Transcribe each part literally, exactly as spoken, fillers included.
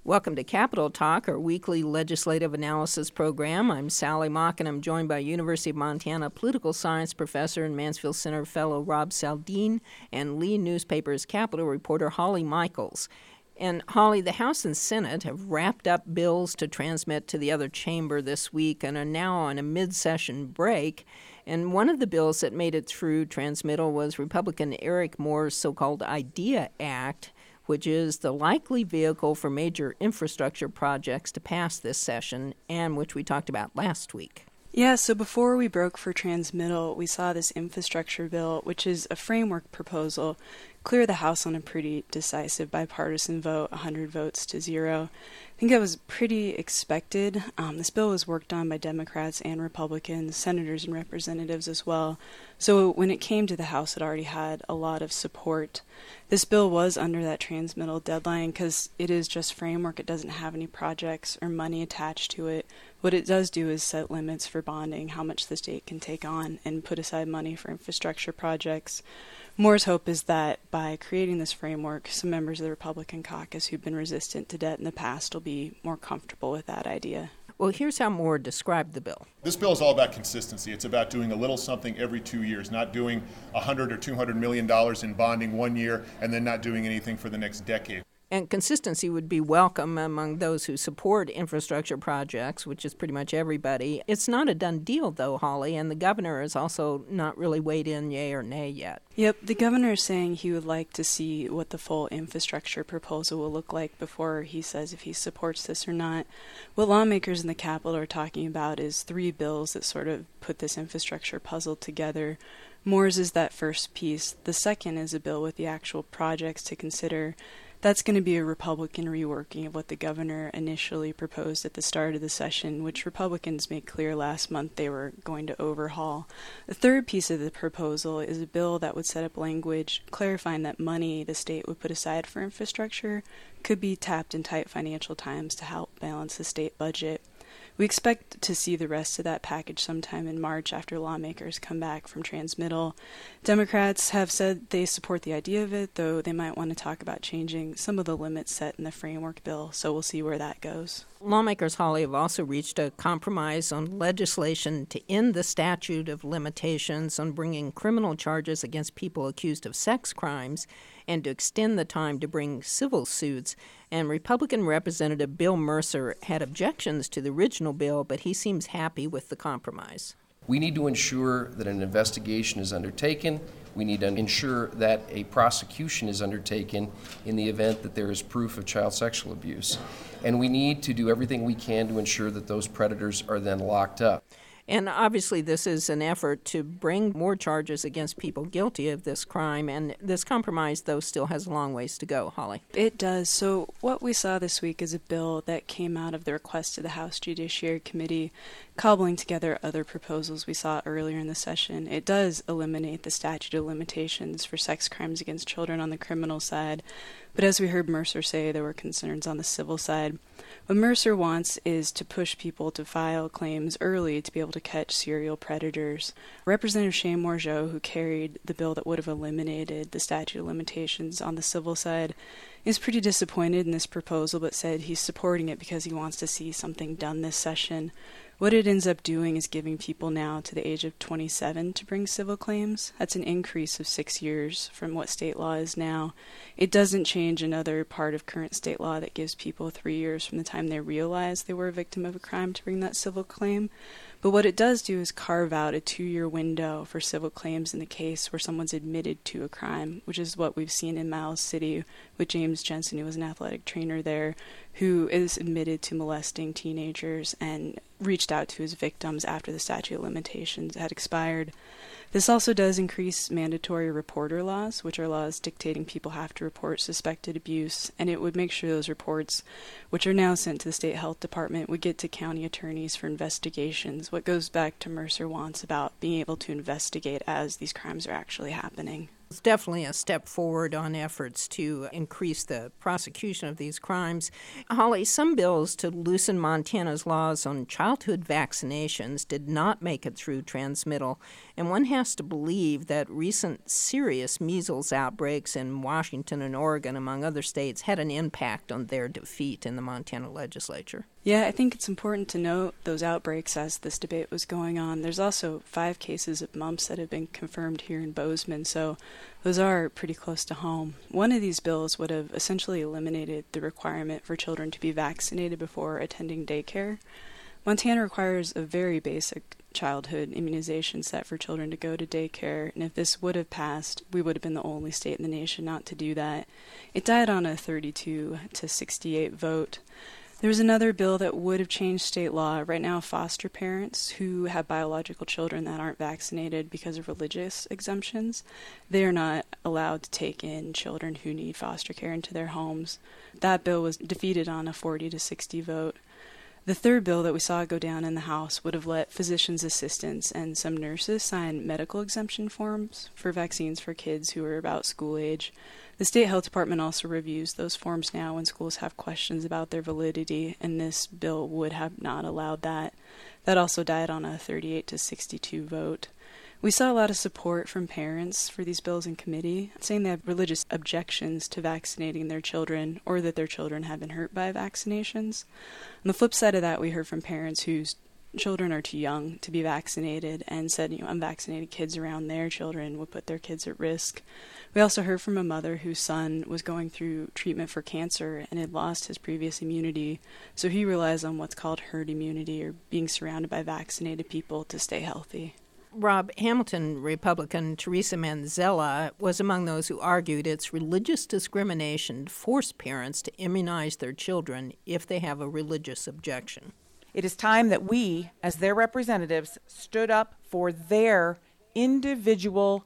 Welcome to Capitol Talk, our weekly legislative analysis program. I'm Sally Mock, and I'm joined by University of Montana political science professor and Mansfield Center fellow Rob Saldin and Lee Newspaper's Capitol reporter Holly Michaels. And Holly, the House and Senate have wrapped up bills to transmit to the other chamber this week and are now on a mid-session break. And one of the bills that made it through transmittal was Republican Eric Moore's so-called IDEA Act, which is the likely vehicle for major infrastructure projects to pass this session, and which we talked about last week. Yeah, so before we broke for transmittal, we saw this infrastructure bill, which is a framework proposal, clear the House on a pretty decisive bipartisan vote, one hundred votes to zero. I think that was pretty expected. Um, this bill was worked on by Democrats and Republicans, senators and representatives as well. So when it came to the House, it already had a lot of support. This bill was under that transmittal deadline because it is just framework. It doesn't have any projects or money attached to it. What it does do is set limits for bonding, how much the state can take on, and put aside money for infrastructure projects. Moore's hope is that by creating this framework, some members of the Republican caucus who've been resistant to debt in the past will be more comfortable with that idea. Well, here's how Moore described the bill. This bill is all about consistency. It's about doing a little something every two years, not doing one hundred or two hundred million dollars in bonding one year and then not doing anything for the next decade. And consistency would be welcome among those who support infrastructure projects, which is pretty much everybody. It's not a done deal, though, Holly, and the governor has also not really weighed in yay or nay yet. Yep, the governor is saying he would like to see what the full infrastructure proposal will look like before he says if he supports this or not. What lawmakers in the Capitol are talking about is three bills that sort of put this infrastructure puzzle together. Moore's is that first piece. The second is a bill with the actual projects to consider. That's going to be a Republican reworking of what the governor initially proposed at the start of the session, which Republicans made clear last month they were going to overhaul. The third piece of the proposal is a bill that would set up language clarifying that money the state would put aside for infrastructure could be tapped in tight financial times to help balance the state budget. We expect to see the rest of that package sometime in March after lawmakers come back from transmittal. Democrats have said they support the idea of it, though they might want to talk about changing some of the limits set in the framework bill, so we'll see where that goes. Lawmakers, Holly, have also reached a compromise on legislation to end the statute of limitations on bringing criminal charges against people accused of sex crimes and to extend the time to bring civil suits. And Republican Representative Bill Mercer had objections to the original bill, but he seems happy with the compromise. We need to ensure that an investigation is undertaken. We need to ensure that a prosecution is undertaken in the event that there is proof of child sexual abuse. And we need to do everything we can to ensure that those predators are then locked up. And obviously this is an effort to bring more charges against people guilty of this crime, and this compromise, though, still has a long ways to go. Holly? It does. So what we saw this week is a bill that came out of the request of the House Judiciary Committee, cobbling together other proposals we saw earlier in the session. It does eliminate the statute of limitations for sex crimes against children on the criminal side, but as we heard Mercer say, there were concerns on the civil side. What Mercer wants is to push people to file claims early to be able to catch serial predators. Representative Shane Mourgeot, who carried the bill that would have eliminated the statute of limitations on the civil side, is pretty disappointed in this proposal, but said he's supporting it because he wants to see something done this session. What it ends up doing is giving people now to the age of twenty-seven to bring civil claims. That's an increase of six years from what state law is now. It doesn't change another part of current state law that gives people three years from the time they realize they were a victim of a crime to bring that civil claim. But what it does do is carve out a two-year window for civil claims in the case where someone's admitted to a crime, which is what we've seen in Miles City with James Jensen, who was an athletic trainer there, who is admitted to molesting teenagers and reached out to his victims after the statute of limitations had expired. This also does increase mandatory reporter laws, which are laws dictating people have to report suspected abuse, and it would make sure those reports, which are now sent to the state health department, would get to county attorneys for investigations, what goes back to Mercer wants about being able to investigate as these crimes are actually happening. It's definitely a step forward on efforts to increase the prosecution of these crimes. Holly, some bills to loosen Montana's laws on childhood vaccinations did not make it through transmittal, and one has to believe that recent serious measles outbreaks in Washington and Oregon, among other states, had an impact on their defeat in the Montana legislature. Yeah, I think it's important to note those outbreaks as this debate was going on. There's also five cases of mumps that have been confirmed here in Bozeman, so those are pretty close to home. One of these bills would have essentially eliminated the requirement for children to be vaccinated before attending daycare. Montana requires a very basic childhood immunization set for children to go to daycare, and if this would have passed, we would have been the only state in the nation not to do that. It died on a thirty-two to sixty-eight vote. There was another bill that would have changed state law. Right now, foster parents who have biological children that aren't vaccinated because of religious exemptions, they are not allowed to take in children who need foster care into their homes. That bill was defeated on a forty to sixty vote. The third bill that we saw go down in the House would have let physicians' assistants and some nurses sign medical exemption forms for vaccines for kids who are about school age. The state health department also reviews those forms now when schools have questions about their validity, and this bill would have not allowed that. That also died on a thirty-eight to sixty-two vote. We saw a lot of support from parents for these bills in committee, saying they have religious objections to vaccinating their children or that their children have been hurt by vaccinations. On the flip side of that, we heard from parents whose children are too young to be vaccinated and said, you know, unvaccinated kids around their children would put their kids at risk. We also heard from a mother whose son was going through treatment for cancer and had lost his previous immunity, so he relies on what's called herd immunity, or being surrounded by vaccinated people, to stay healthy. Rob, Hamilton Republican Teresa Manzella was among those who argued it's religious discrimination to force parents to immunize their children if they have a religious objection. It is time that we, as their representatives, stood up for their individual,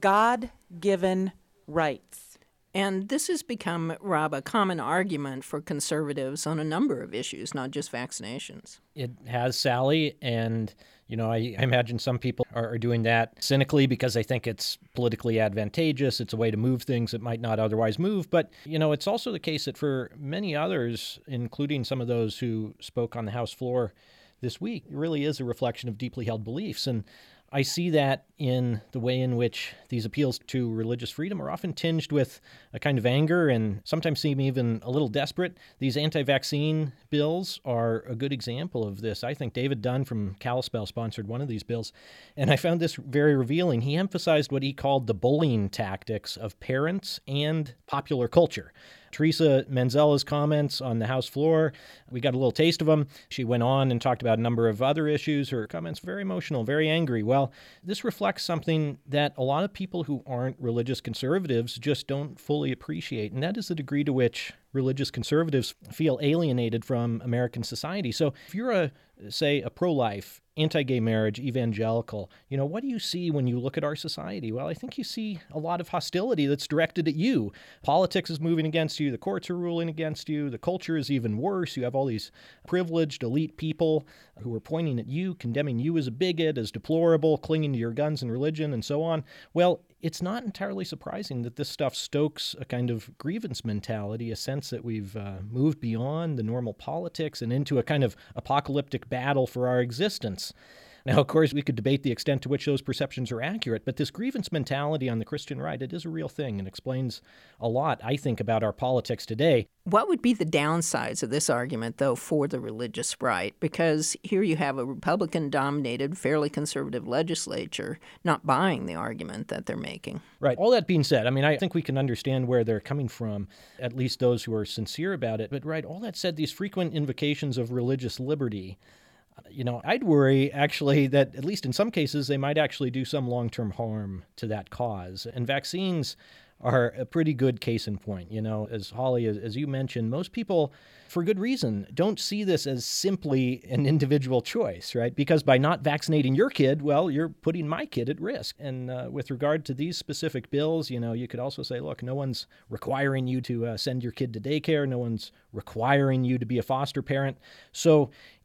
God-given rights. And this has become, Rob, a common argument for conservatives on a number of issues, not just vaccinations. It has, Sally, and you know, I, I imagine some people are, are doing that cynically because they think it's politically advantageous. It's a way to move things that might not otherwise move. But, you know, it's also the case that for many others, including some of those who spoke on the House floor this week, it really is a reflection of deeply held beliefs. And I see that in the way in which these appeals to religious freedom are often tinged with a kind of anger and sometimes seem even a little desperate. These anti-vaccine bills are a good example of this. I think David Dunn from Kalispell sponsored one of these bills, and I found this very revealing. He emphasized what he called the bullying tactics of parents and popular culture. Teresa Manzella's comments on the House floor, we got a little taste of them. She went on and talked about a number of other issues. Her comments very emotional, very angry. Well, this reflects something that a lot of people who aren't religious conservatives just don't fully appreciate, and that is the degree to which religious conservatives feel alienated from American society. So if you're a, say, a pro-life, anti-gay marriage, evangelical, you know, what do you see when you look at our society? Well, I think you see a lot of hostility that's directed at you. Politics is moving against you. The courts are ruling against you. The culture is even worse. You have all these privileged elite people who are pointing at you, condemning you as a bigot, as deplorable, clinging to your guns and religion, and so on. Well, it's not entirely surprising that this stuff stokes a kind of grievance mentality, a sense that we've uh, moved beyond the normal politics and into a kind of apocalyptic battle for our existence. Now, of course, we could debate the extent to which those perceptions are accurate, but this grievance mentality on the Christian right, it is a real thing and explains a lot, I think, about our politics today. What would be the downsides of this argument, though, for the religious right? Because here you have a Republican-dominated, fairly conservative legislature not buying the argument that they're making. Right. All that being said, I mean, I think we can understand where they're coming from, at least those who are sincere about it. But, right, all that said, these frequent invocations of religious liberty, you know, I'd worry, actually, that at least in some cases, they might actually do some long-term harm to that cause. And vaccines are a pretty good case in point. You know, as Holly, as, as you mentioned, most people, for good reason, don't see this as simply an individual choice, right? Because by not vaccinating your kid, well, you're putting my kid at risk. And uh, with regard to these specific bills, you know, you could also say, look, no one's requiring you to uh, send your kid to daycare. No one's requiring you to be a foster parent. So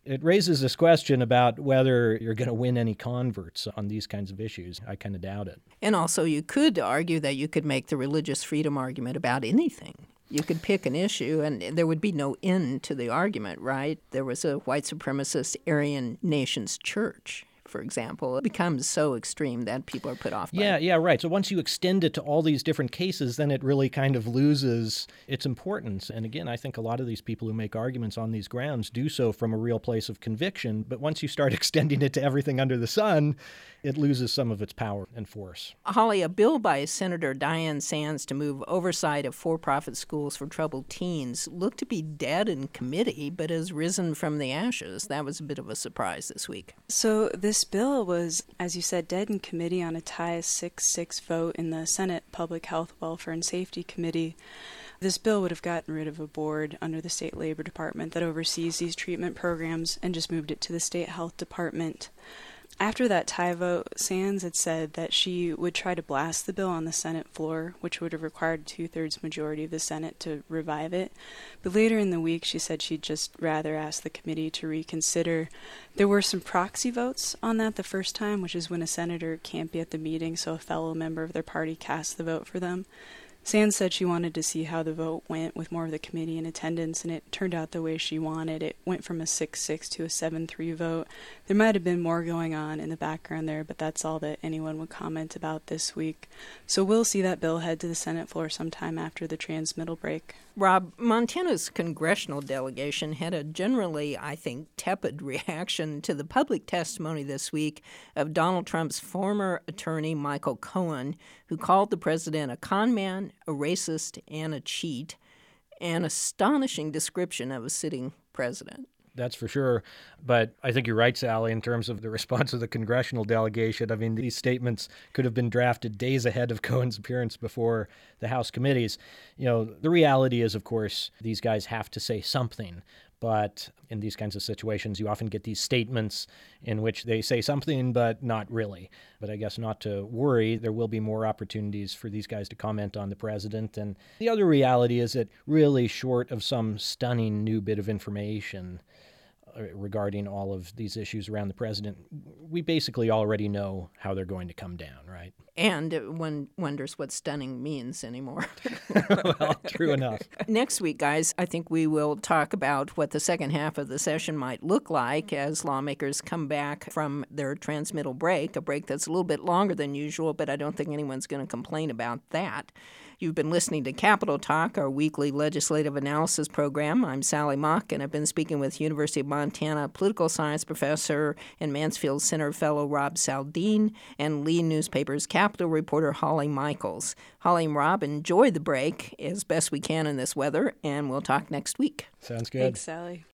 It raises this question about whether you're going to win any converts on these kinds of issues. I kind of doubt it. And also, you could argue that you could make the religious freedom argument about anything. You could pick an issue, and there would be no end to the argument, right? There was a white supremacist Aryan Nations church, for example. It becomes so extreme that people are put off by Yeah, it. yeah, right. So once you extend it to all these different cases, then it really kind of loses its importance. And again, I think a lot of these people who make arguments on these grounds do so from a real place of conviction. But once you start extending it to everything under the sun, it loses some of its power and force. Holly, a bill by Senator Dianne Sands to move oversight of for-profit schools for troubled teens looked to be dead in committee, but has risen from the ashes. That was a bit of a surprise this week. So this bill was, as you said, dead in committee on a tie six six vote in the Senate Public Health, Welfare, and Safety Committee. This bill would have gotten rid of a board under the State Labor Department that oversees these treatment programs and just moved it to the State Health Department. After that tie vote, Sands had said that she would try to blast the bill on the Senate floor, which would have required a two-thirds majority of the Senate to revive it. But later in the week, she said she'd just rather ask the committee to reconsider. There were some proxy votes on that the first time, which is when a senator can't be at the meeting, so a fellow member of their party casts the vote for them. Sands said she wanted to see how the vote went with more of the committee in attendance, and it turned out the way she wanted. It went from a six six to a seven three vote. There might have been more going on in the background there, but that's all that anyone would comment about this week. So we'll see that bill head to the Senate floor sometime after the transmittal break. Rob, Montana's congressional delegation had a generally, I think, tepid reaction to the public testimony this week of Donald Trump's former attorney, Michael Cohen, who called the president a con man, a racist, and a cheat, an astonishing description of a sitting president. That's for sure. But I think you're right, Sally, in terms of the response of the congressional delegation. I mean, these statements could have been drafted days ahead of Cohen's appearance before the House committees. You know, the reality is, of course, these guys have to say something. But in these kinds of situations, you often get these statements in which they say something, but not really. But I guess not to worry, there will be more opportunities for these guys to comment on the president. And the other reality is that really short of some stunning new bit of information regarding all of these issues around the president, we basically already know how they're going to come down, right? And one wonders what stunning means anymore. Well, true enough. Next week, guys, I think we will talk about what the second half of the session might look like as lawmakers come back from their transmittal break, a break that's a little bit longer than usual, but I don't think anyone's going to complain about that. You've been listening to Capitol Talk, our weekly legislative analysis program. I'm Sally Mock, and I've been speaking with University of Montana political science professor and Mansfield Center fellow Rob Saldin and Lee Newspaper's Capitol reporter Holly Michaels. Holly and Rob, enjoy the break as best we can in this weather, and we'll talk next week. Sounds good. Thanks, Sally.